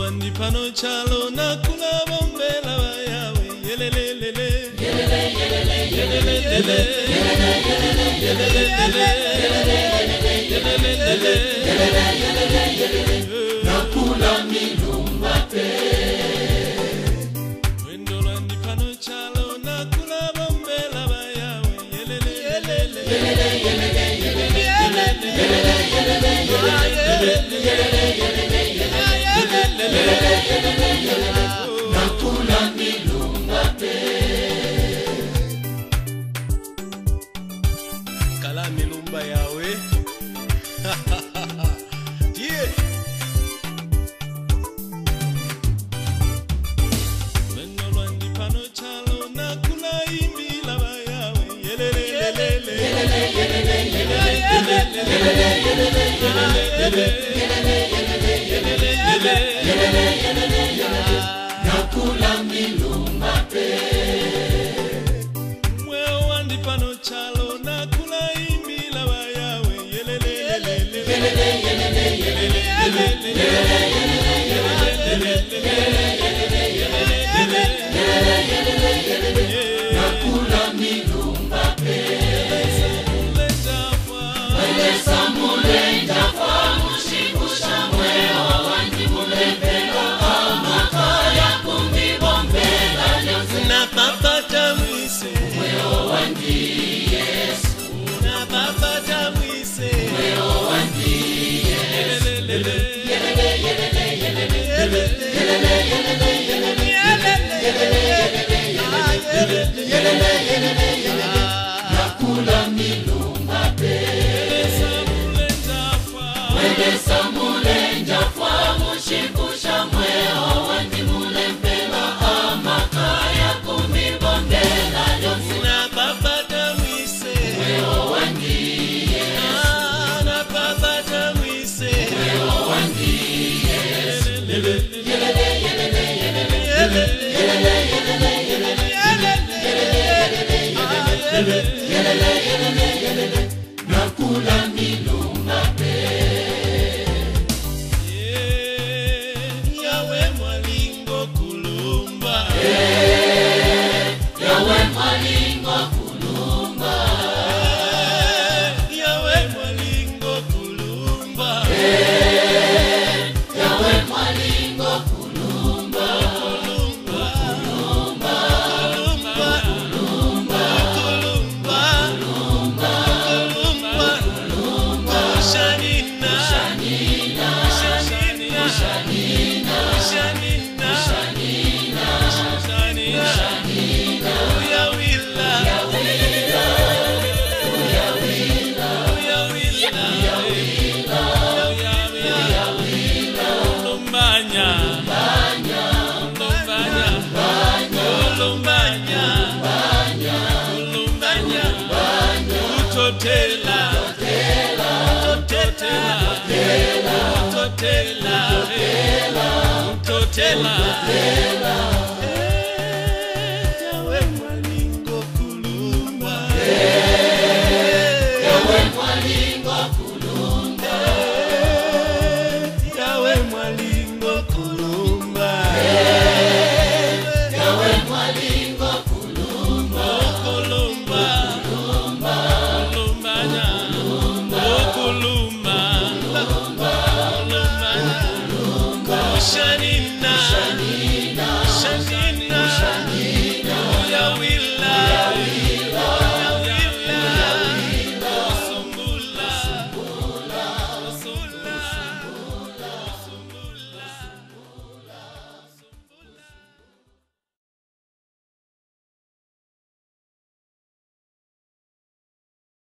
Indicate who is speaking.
Speaker 1: lwandi pano chalo na kula bombela yawe yelelelele yelelelele yelelelele yelelelele nakula milumba pe wendo lwandi pano chalo na kula bombela yawe yelelelele nakula milumba pe kala milumba yawe yeah wendo lwandi pano chalo nakula imbila yawe yelelelele nakula milumba pe mweo wandi pano chalo nakula imbila yawe nakula milumba pe nakula milumba pe wende samulenja fa mushikusha mweo wandi mulembela amakaya kumibombela yonsi na babata mwise mweo wandi na babata mwise mweo wandi nakula milumba pe yawe mwalingo kulumba yawe mwalingo kulumba yawe mwalingo kulumba yawe mwalingo kulumba Totela